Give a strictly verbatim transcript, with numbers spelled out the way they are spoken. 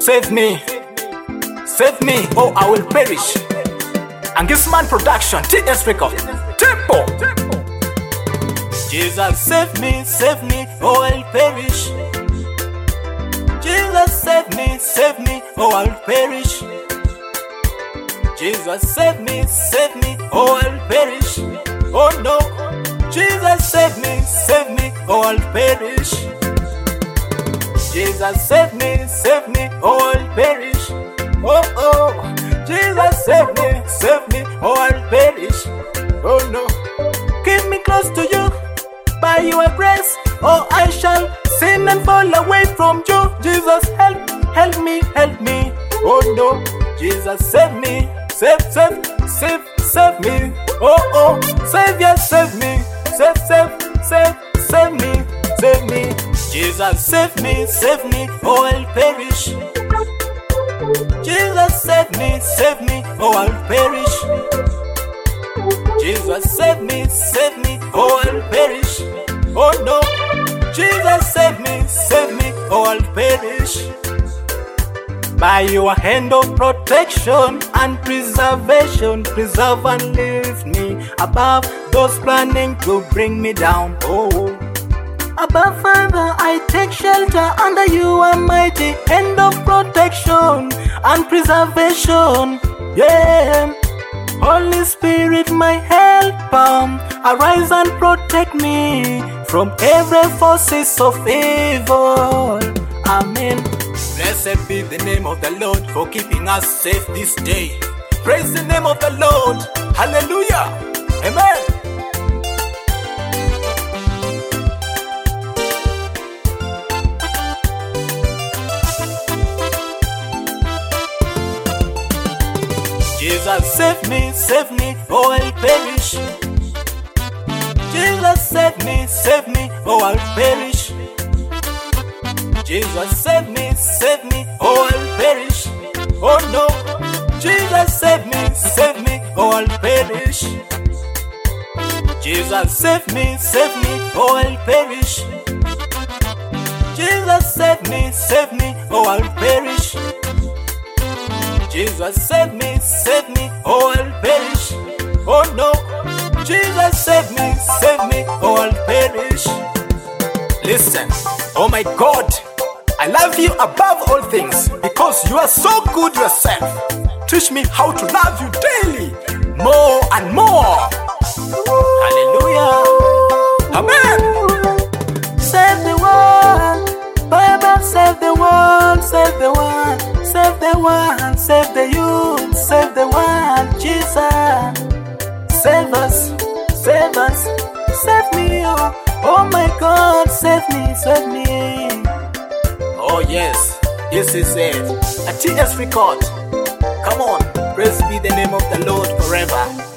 Save me, save me, or I will perish. And this man production, T S Record, Tempo. Jesus, save me, save me, or I'll perish. Jesus, save me, save me, or I'll perish. Jesus, save me, save me, or I'll perish. Oh no, Jesus, save me, save me, or I'll perish. Jesus, save me, save me, or I'll perish. Oh oh, Jesus, save me, save me, or I'll perish. Oh no, keep me close to you by your grace, or I shall sin and fall away from you. Jesus, help, help me, help me. Oh no, Jesus, save me, save, save, save, save me. Oh oh, Savior, save me, save, save, save, save me, save me. Jesus, save me, save me, or I'll perish. Jesus, save me, save me, or I'll perish. Jesus, save me, save me, or I'll perish. Oh no, Jesus, save me, save me, or I'll perish. By your hand of protection and preservation, preserve and lift me above those planning to bring me down. Oh, above, Father, I take shelter under your mighty hand of protection and preservation. Yeah, Holy Spirit, my helper, arise and protect me from every forces of evil. Amen. Blessed be the name of the Lord for keeping us safe this day. Praise the name of the Lord. Hallelujah. Amen. Jesus, save me, save me, or I'll perish. Jesus, save me, save me, or I'll perish. Jesus, save me, save me, or I'll perish. Oh no, Jesus, save me, save me, or I'll perish. Jesus, save me, save me, or I'll perish. Jesus, save me, save me, or I'll perish. Jesus, save me, save me, or I'll perish. Oh no, Jesus, save me, save me, or I'll perish. Listen, oh my God, I love you above all things because you are so good yourself. Teach me how to love you daily, more and more. Hallelujah. Amen. Save the world, Bible, save the world, save the world, save the world, save the youth, save the world. Jesus, save us, save us, save me, oh, oh my God, save me, save me. Oh yes, this is it. A T S Record. Come on, praise be the name of the Lord forever.